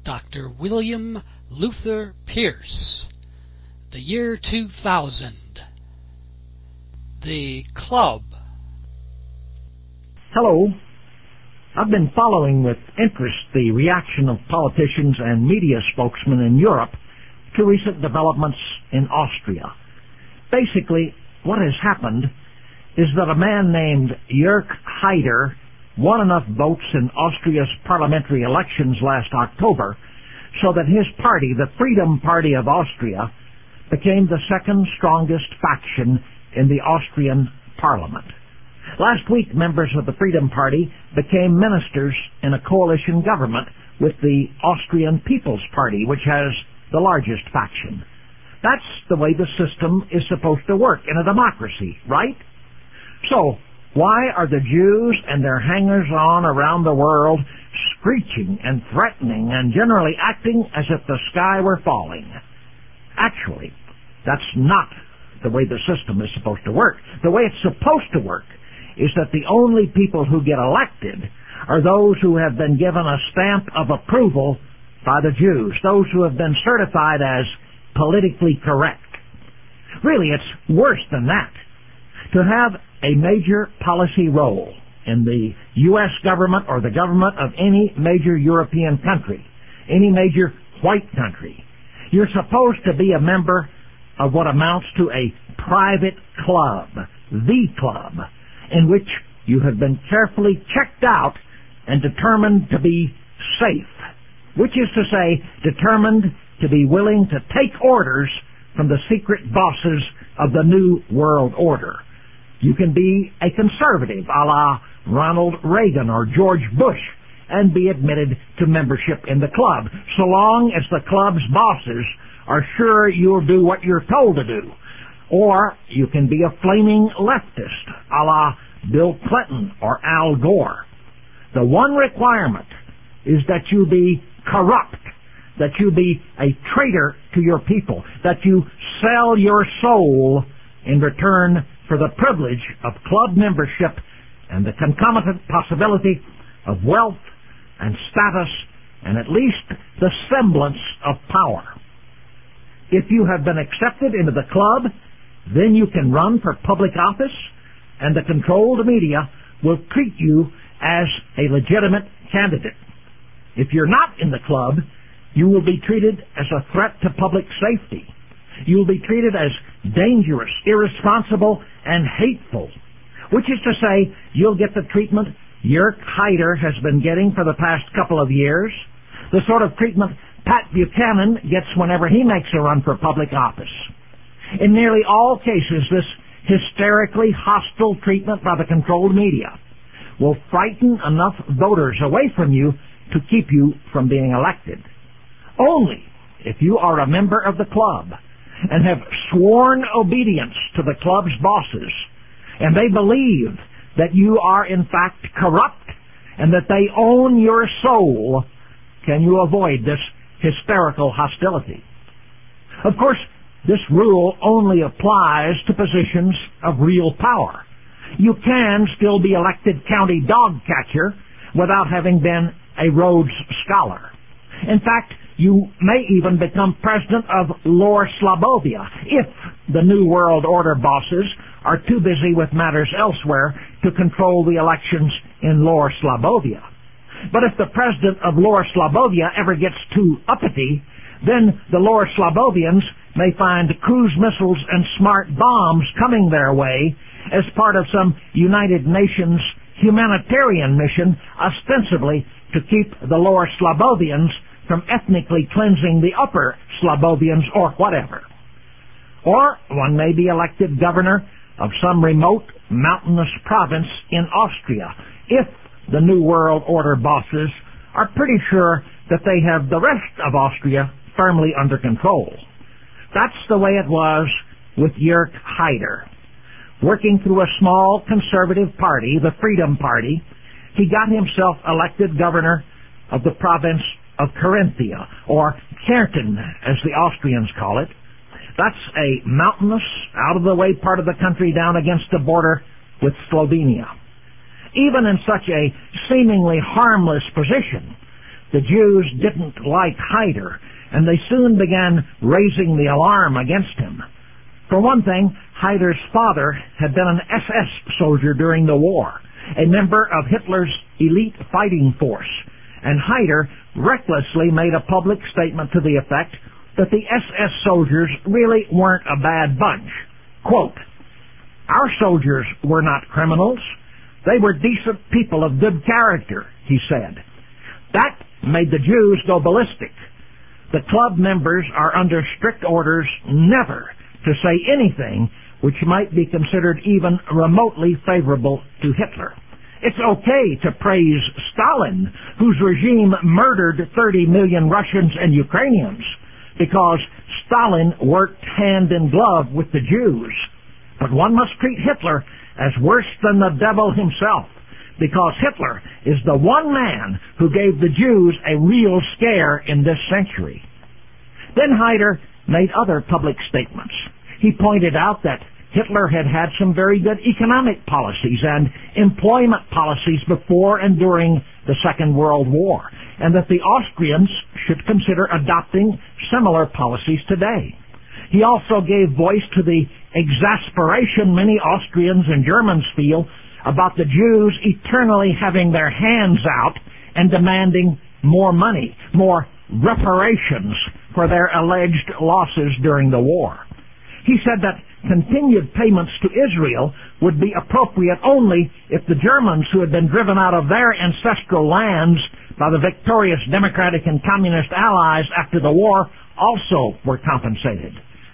Dr. William Luther Pierce. The year 2000. The Club. Hello. I've been following with interest the reaction of politicians and media spokesmen in Europe to recent developments in Austria. Basically, what has happened is that a man named Jörg Haider won enough votes in Austria's parliamentary elections last October so that his party, the Freedom Party of Austria, became the second strongest faction in the Austrian parliament. Last week, members of the Freedom Party became ministers in a coalition government with the Austrian People's Party, which has the largest faction. That's the way the system is supposed to work in a democracy, right? So, why are the Jews and their hangers-on around the world screeching and threatening and generally acting as if the sky were falling? Actually, that's not the way the system is supposed to work. The way it's supposed to work is that the only people who get elected are those who have been given a stamp of approval by the Jews, those who have been certified as politically correct. Really, it's worse than that. To have a major policy role in the U.S. government or the government of any major European country, any major white country, you're supposed to be a member of what amounts to a private club, the club, in which you have been carefully checked out and determined to be safe, which is to say, determined to be willing to take orders from the secret bosses of the New World Order. You can be a conservative, a la Ronald Reagan or George Bush, and be admitted to membership in the club, so long as the club's bosses are sure you'll do what you're told to do. Or you can be a flaming leftist, a la Bill Clinton or Al Gore. The one requirement is that you be corrupt, that you be a traitor to your people, that you sell your soul in return for the privilege of club membership and the concomitant possibility of wealth and status and at least the semblance of power. If you have been accepted into the club, then you can run for public office, and the controlled media will treat you as a legitimate candidate. If you're not in the club, you will be treated as a threat to public safety. You will be treated as dangerous, irresponsible, and hateful, which is to say, you'll get the treatment Jörg Haider has been getting for the past couple of years, the sort of treatment Pat Buchanan gets whenever he makes a run for public office. In nearly all cases, this hysterically hostile treatment by the controlled media will frighten enough voters away from you to keep you from being elected. Only if you are a member of the club and have sworn obedience to the club's bosses, and they believe that you are in fact corrupt and that they own your soul, can you avoid this hysterical hostility. Of course, this rule only applies to positions of real power. You can still be elected county dog catcher without having been a Rhodes Scholar. In fact, you may even become president of Lower Slobovia if the New World Order bosses are too busy with matters elsewhere to control the elections in Lower Slobovia. But if the president of Lower Slobovia ever gets too uppity, then the Lower Slobovians may find cruise missiles and smart bombs coming their way as part of some United Nations humanitarian mission, ostensibly to keep the Lower Slobovians from ethnically cleansing the Upper Slobovians or whatever. Or one may be elected governor of some remote mountainous province in Austria if the New World Order bosses are pretty sure that they have the rest of Austria firmly under control. That's the way it was with Jörg Haider. Working through a small conservative party, the Freedom Party, he got himself elected governor of the province of Carinthia, or Kärnten, as the Austrians call it. That's a mountainous, out-of-the-way part of the country down against the border with Slovenia. Even in such a seemingly harmless position, the Jews didn't like Haider, and they soon began raising the alarm against him. For one thing, Haider's father had been an SS soldier during the war, a member of Hitler's elite fighting force, and Haider recklessly made a public statement to the effect that the SS soldiers really weren't a bad bunch. Quote, "Our soldiers were not criminals. They were decent people of good character," he said. That made the Jews go ballistic. The club members are under strict orders never to say anything which might be considered even remotely favorable to Hitler. It's okay to praise Stalin, whose regime murdered 30 million Russians and Ukrainians, because Stalin worked hand in glove with the Jews. But one must treat Hitler as worse than the devil himself, because Hitler is the one man who gave the Jews a real scare in this century. Then Haider made other public statements. He pointed out that Hitler had had some very good economic policies and employment policies before and during the Second World War, and that the Austrians should consider adopting similar policies today. He also gave voice to the exasperation many Austrians and Germans feel about the Jews eternally having their hands out and demanding more money, more reparations for their alleged losses during the war. He said that continued payments to Israel would be appropriate only if the Germans, who had been driven out of their ancestral lands by the victorious Democratic and Communist allies after the war, also were compensated.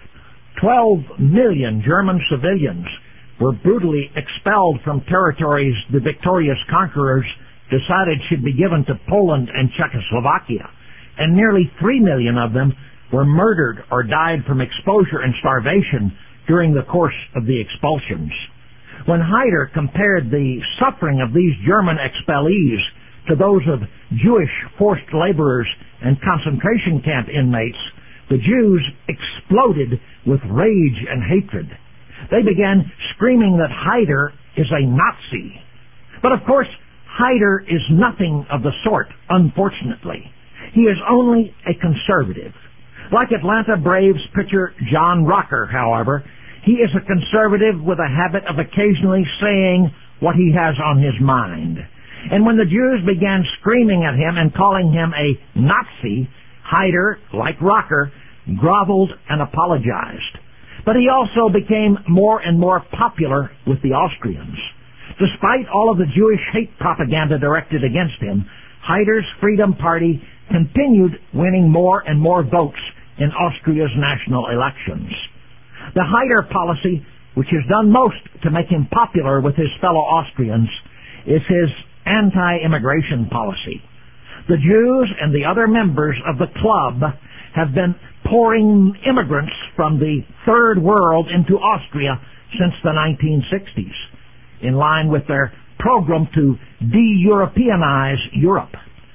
12 million German civilians were brutally expelled from territories the victorious conquerors decided should be given to Poland and Czechoslovakia, and nearly 3 million of them were murdered or died from exposure and starvation during the course of the expulsions. When Haider compared the suffering of these German expellees to those of Jewish forced laborers and concentration camp inmates, the Jews exploded with rage and hatred. They began screaming that Haider is a Nazi. But of course, Haider is nothing of the sort, unfortunately. He is only a conservative. Like Atlanta Braves pitcher John Rocker, however, he is a conservative with a habit of occasionally saying what he has on his mind. And when the Jews began screaming at him and calling him a Nazi, Haider, like Rocker, groveled and apologized. But he also became more and more popular with the Austrians. Despite all of the Jewish hate propaganda directed against him, Haider's Freedom Party continued winning more and more votes in Austria's national elections. The Haider policy, which has done most to make him popular with his fellow Austrians, is his anti-immigration policy. The Jews and the other members of the club have been pouring immigrants from the Third World into Austria since the 1960s, in line with their program to de-Europeanize Europe.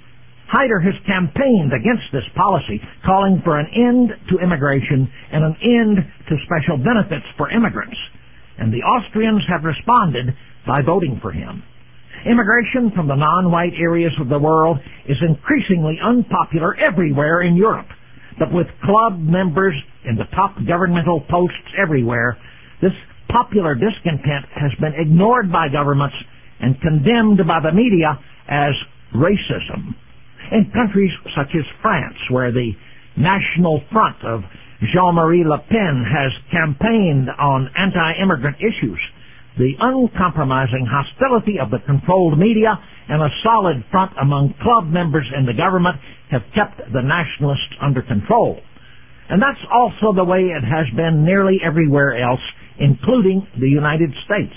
Haider has campaigned against this policy, calling for an end to immigration and an end to special benefits for immigrants, and the Austrians have responded by voting for him. Immigration from the non-white areas of the world is increasingly unpopular everywhere in Europe, but with club members in the top governmental posts everywhere, this popular discontent has been ignored by governments and condemned by the media as racism. In countries such as France, where the National Front of Jean-Marie Le Pen has campaigned on anti-immigrant issues, the uncompromising hostility of the controlled media and a solid front among club members in the government have kept the nationalists under control. And that's also the way it has been nearly everywhere else, including the United States.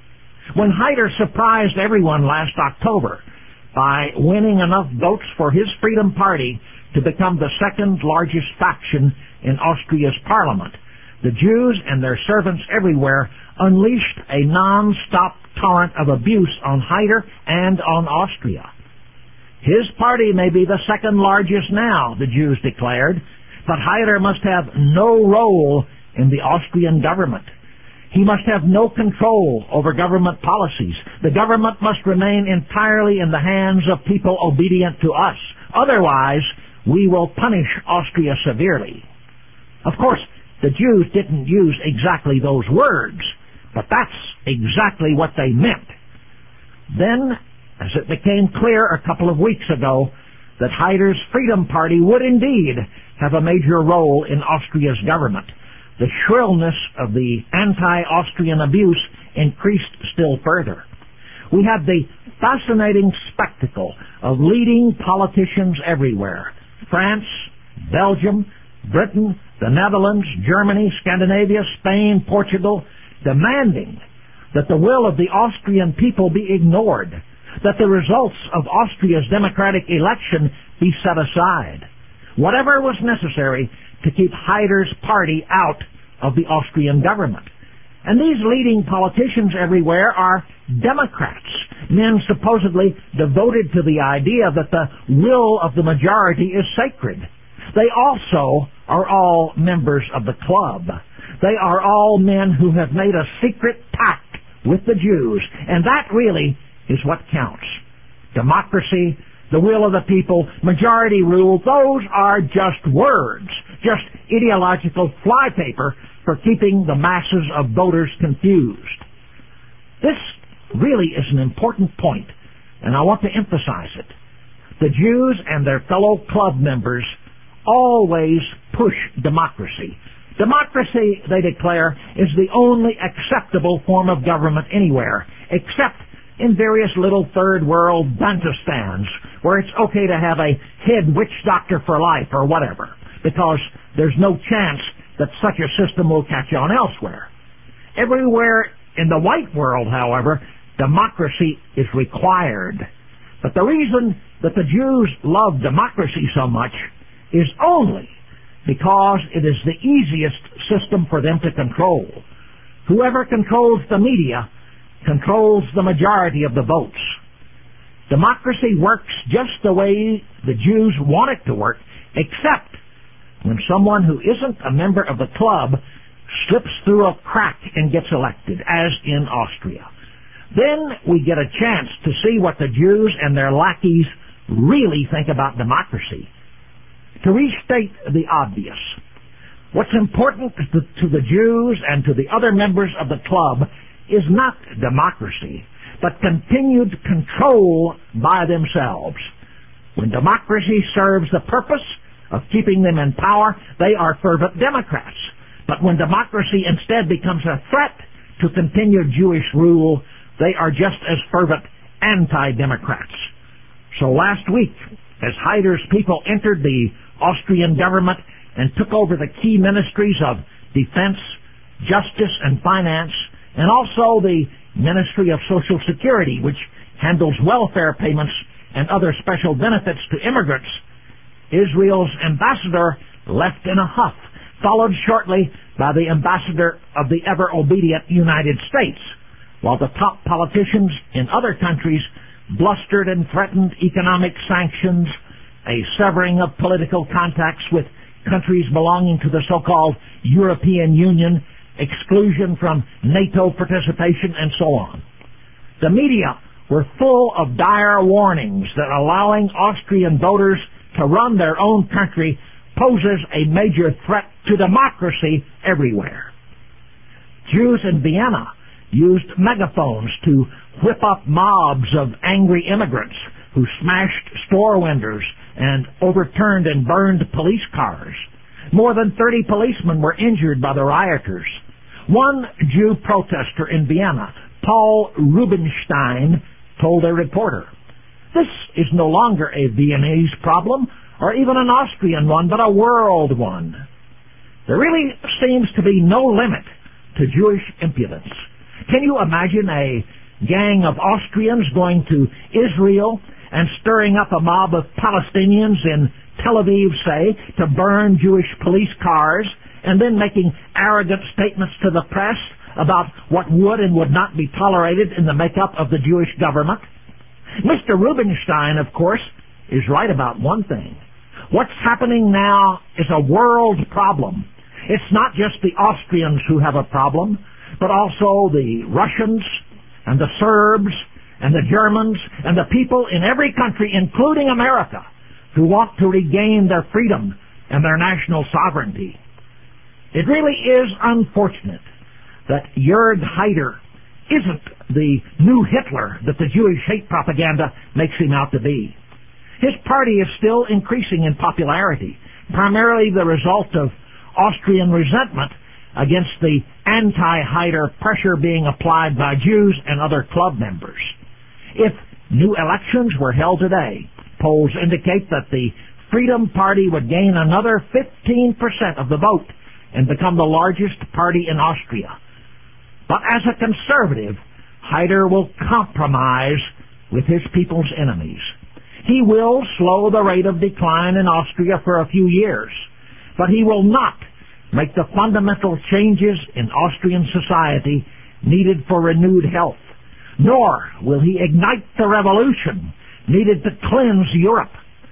When Haider surprised everyone last October by winning enough votes for his Freedom Party to become the second largest faction in Austria's parliament, the Jews and their servants everywhere unleashed a non-stop torrent of abuse on Haider and on Austria. His party may be the second largest now, the Jews declared, but Haider must have no role in the Austrian government. He must have no control over government policies. The government must remain entirely in the hands of people obedient to us. Otherwise, we will punish Austria severely. Of course, the Jews didn't use exactly those words, but that's exactly what they meant. Then, as it became clear a couple of weeks ago that Haider's Freedom Party would indeed have a major role in Austria's government, the shrillness of the anti-Austrian abuse increased still further. We had the fascinating spectacle of leading politicians everywhere: France, Belgium, Britain, the Netherlands, Germany, Scandinavia, Spain, Portugal, demanding that the will of the Austrian people be ignored, that the results of Austria's democratic election be set aside, whatever was necessary to keep Haider's party out of the Austrian government. And these leading politicians everywhere are Democrats, men supposedly devoted to the idea that the will of the majority is sacred. They also are all members of the club. They are all men who have made a secret pact with the Jews, and that really is what counts. Democracy, the will of the people, majority rule, those are just words, just ideological flypaper for keeping the masses of voters confused. This really is an important point, and I want to emphasize it. The Jews and their fellow club members always push democracy. Democracy, they declare, is the only acceptable form of government anywhere, except in various little third world Bantustans, where it's okay to have a head witch doctor for life or whatever, because there's no chance that such a system will catch on elsewhere. Everywhere in the white world, however, democracy is required. But the reason that the Jews love democracy so much is only because it is the easiest system for them to control. Whoever controls the media controls the majority of the votes. Democracy works just the way the Jews want it to work, except when someone who isn't a member of the club slips through a crack and gets elected, as in Austria. Then we get a chance to see what the Jews and their lackeys really think about democracy. To restate the obvious, what's important to the Jews and to the other members of the club is not democracy, but continued control by themselves. When democracy serves the purpose of keeping them in power, they are fervent Democrats. But when democracy instead becomes a threat to continued Jewish rule, they are just as fervent anti-Democrats. So last week, as Haider's people entered the Austrian government and took over the key ministries of defense, justice, and finance, and also the Ministry of Social Security, which handles welfare payments and other special benefits to immigrants, Israel's ambassador left in a huff, followed shortly by the ambassador of the ever-obedient United States, while the top politicians in other countries blustered and threatened economic sanctions, a severing of political contacts with countries belonging to the so-called European Union, exclusion from NATO participation, and so on. The media were full of dire warnings that allowing Austrian voters to run their own country poses a major threat to democracy everywhere. Jews in Vienna used megaphones to whip up mobs of angry immigrants who smashed store windows and overturned and burned police cars. More than 30 policemen were injured by the rioters. One Jew protester in Vienna, Paul Rubenstein, told a reporter, "This is no longer a Viennese problem, or even an Austrian one, but a world one." There really seems to be no limit to Jewish impudence. Can you imagine a gang of Austrians going to Israel and stirring up a mob of Palestinians in Tel Aviv, say, to burn Jewish police cars, and then making arrogant statements to the press about what would and would not be tolerated in the makeup of the Jewish government? Mr. Rubenstein, of course, is right about one thing. What's happening now is a world problem. It's not just the Austrians who have a problem. but also the Russians and the Serbs and the Germans and the people in every country, including America, who want to regain their freedom and their national sovereignty. It really is unfortunate that Jörg Haider isn't the new Hitler that the Jewish hate propaganda makes him out to be. His party is still increasing in popularity, primarily the result of Austrian resentment against the anti-Haider pressure being applied by Jews and other club members. If new elections were held today, polls indicate that the Freedom Party would gain another 15% of the vote and become the largest party in Austria. But as a conservative, Haider will compromise with his people's enemies. He will slow the rate of decline in Austria for a few years, but he will not make the fundamental changes in Austrian society needed for renewed health, nor will he ignite the revolution needed to cleanse Europe.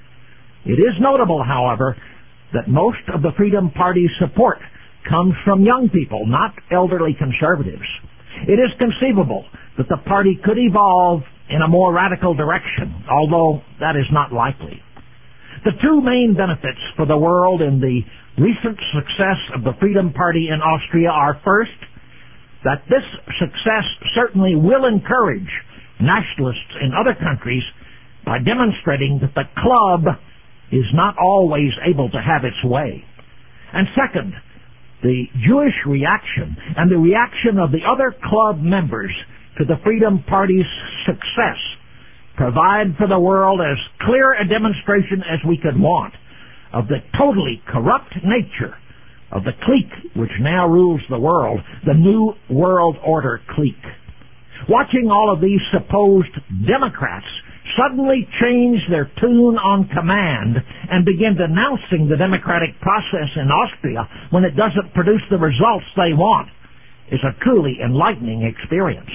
It is notable, however, that most of the Freedom Party's support comes from young people, not elderly conservatives. It is conceivable that the party could evolve in a more radical direction, although that is not likely. The two main benefits for the world in the recent success of the Freedom Party in Austria are, first, that this success certainly will encourage nationalists in other countries by demonstrating that the club is not always able to have its way. And second, the Jewish reaction and the reaction of the other club members to the Freedom Party's success provide for the world as clear a demonstration as we could want of the totally corrupt nature of the clique which now rules the world, the New World Order clique. Watching all of these supposed Democrats suddenly change their tune on command and begin denouncing the democratic process in Austria when it doesn't produce the results they want is a truly enlightening experience.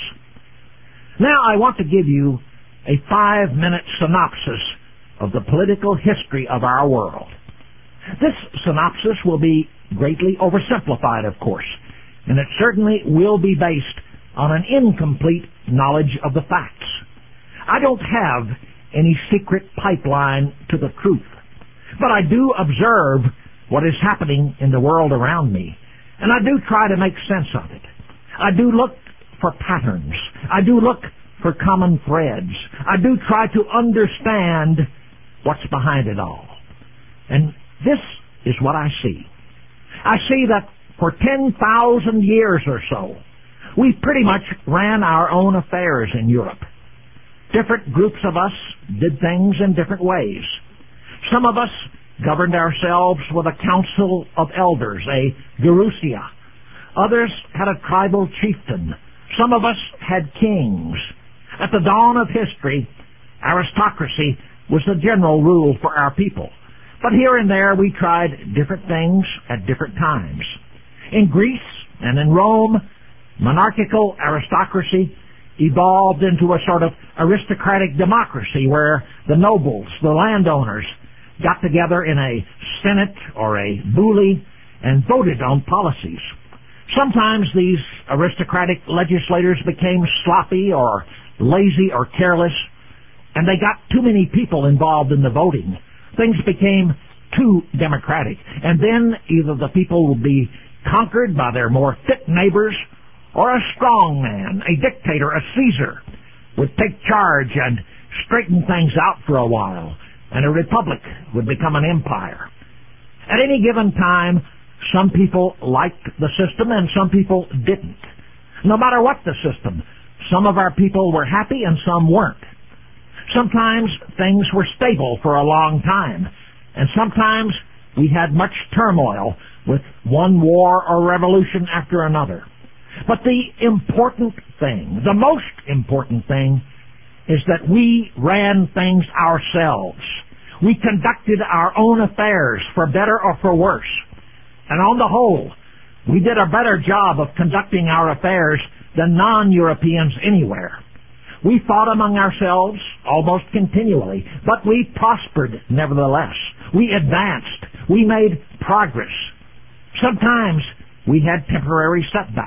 Now I want to give you a 5-minute synopsis of the political history of our world. This synopsis will be greatly oversimplified, of course, and it certainly will be based on an incomplete knowledge of the facts. I don't have any secret pipeline to the truth, but I do observe what is happening in the world around me, and I do try to make sense of it. I do look for patterns. I do look for common threads. I do try to understand what's behind it all. And this is what I see. I see that for 10,000 years or so, we pretty much ran our own affairs in Europe. Different groups of us did things in different ways. Some of us governed ourselves with a council of elders, a Gerousia. Others had a tribal chieftain. Some of us had kings. At the dawn of history, aristocracy was the general rule for our people. But here and there we tried different things at different times. In Greece and in Rome, monarchical aristocracy evolved into a sort of aristocratic democracy where the nobles, the landowners, got together in a senate or a boule and voted on policies. Sometimes these aristocratic legislators became sloppy or lazy or careless, and they got too many people involved in the voting. Things became too democratic, and then either the people would be conquered by their more fit neighbors, or a strong man, a dictator, a Caesar, would take charge and straighten things out for a while, and a republic would become an empire. At any given time, some people liked the system and some people didn't. No matter what the system, some of our people were happy and some weren't. Sometimes things were stable for a long time, and sometimes we had much turmoil with one war or revolution after another. But the important thing, the most important thing, is that we ran things ourselves. We conducted our own affairs, for better or for worse. And on the whole, we did a better job of conducting our affairs than non-Europeans anywhere. We fought among ourselves almost continually, but we prospered nevertheless. We advanced. We made progress. Sometimes we had temporary setbacks,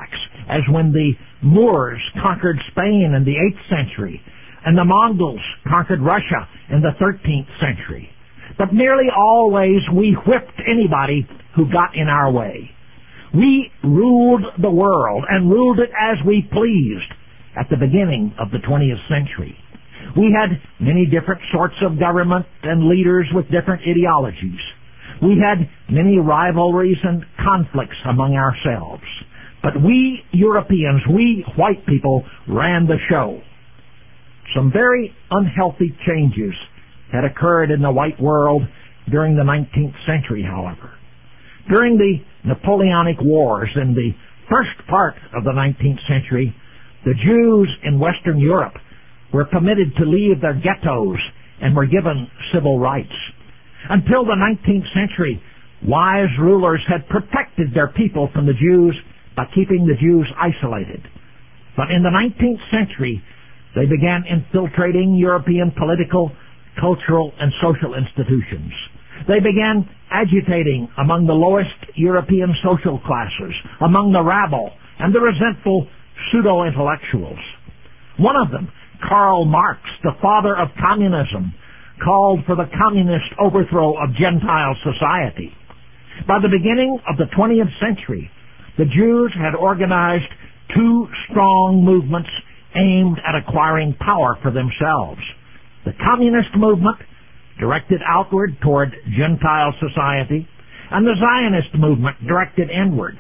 as when the Moors conquered Spain in the 8th century and the Mongols conquered Russia in the 13th century. But nearly always we whipped anybody who got in our way. We ruled the world and ruled it as we pleased at the beginning of the 20th century. We had many different sorts of government and leaders with different ideologies. We had many rivalries and conflicts among ourselves. But we Europeans, we white people, ran the show. Some very unhealthy changes had occurred in the white world during the 19th century, however. During the Napoleonic Wars in the first part of the 19th century, the Jews in Western Europe were permitted to leave their ghettos and were given civil rights. Until the 19th century, wise rulers had protected their people from the Jews by keeping the Jews isolated. But in the 19th century, they began infiltrating European political, cultural, and social institutions. They began agitating among the lowest European social classes, among the rabble and the resentful pseudo-intellectuals. One of them, Karl Marx, the father of communism, called for the communist overthrow of Gentile society. By the beginning of the 20th century, the Jews had organized two strong movements aimed at acquiring power for themselves. The communist movement, directed outward toward Gentile society, and the Zionist movement, directed inward.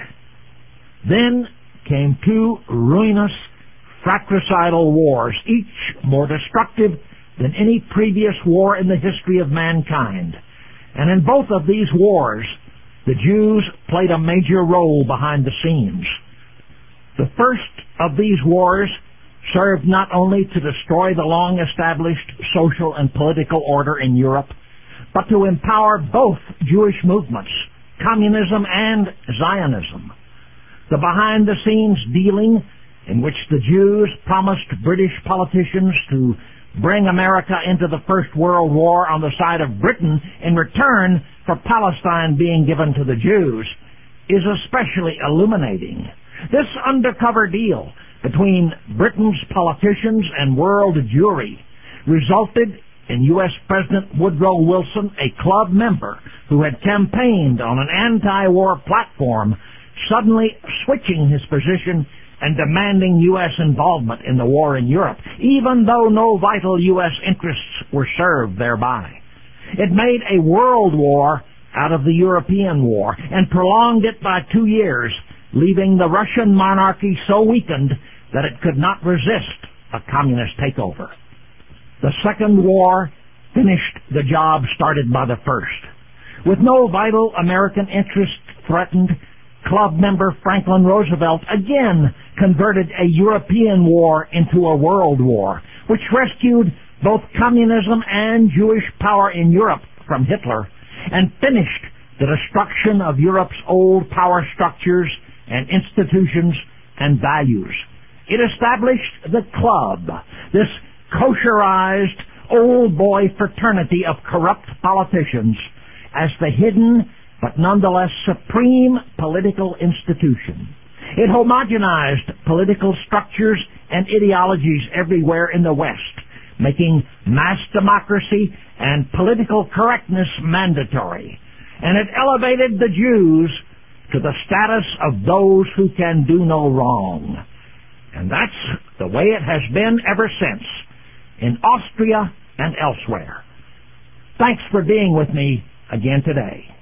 Then came two ruinous, fratricidal wars, each more destructive than any previous war in the history of mankind. And in both of these wars, the Jews played a major role behind the scenes. The first of these wars served not only to destroy the long-established social and political order in Europe, but to empower both Jewish movements, communism and Zionism. The behind-the-scenes dealing in which the Jews promised British politicians to bring America into the First World War on the side of Britain in return for Palestine being given to the Jews is especially illuminating. This undercover deal between Britain's politicians and world Jewry resulted in U.S. President Woodrow Wilson, a club member who had campaigned on an anti-war platform, suddenly switching his position and demanding U.S. involvement in the war in Europe, even though no vital U.S. interests were served thereby. It made a world war out of the European war and prolonged it by 2 years, leaving the Russian monarchy so weakened that it could not resist a communist takeover. The Second War finished the job started by the first. With no vital American interest threatened, club member Franklin Roosevelt again converted a European war into a world war, which rescued both communism and Jewish power in Europe from Hitler and finished the destruction of Europe's old power structures and institutions and values. It established the club, this kosherized old boy fraternity of corrupt politicians, as the hidden but nonetheless supreme political institution. It homogenized political structures and ideologies everywhere in the West, making mass democracy and political correctness mandatory. And it elevated the Jews to the status of those who can do no wrong. And that's the way it has been ever since, in Austria and elsewhere. Thanks for being with me again today.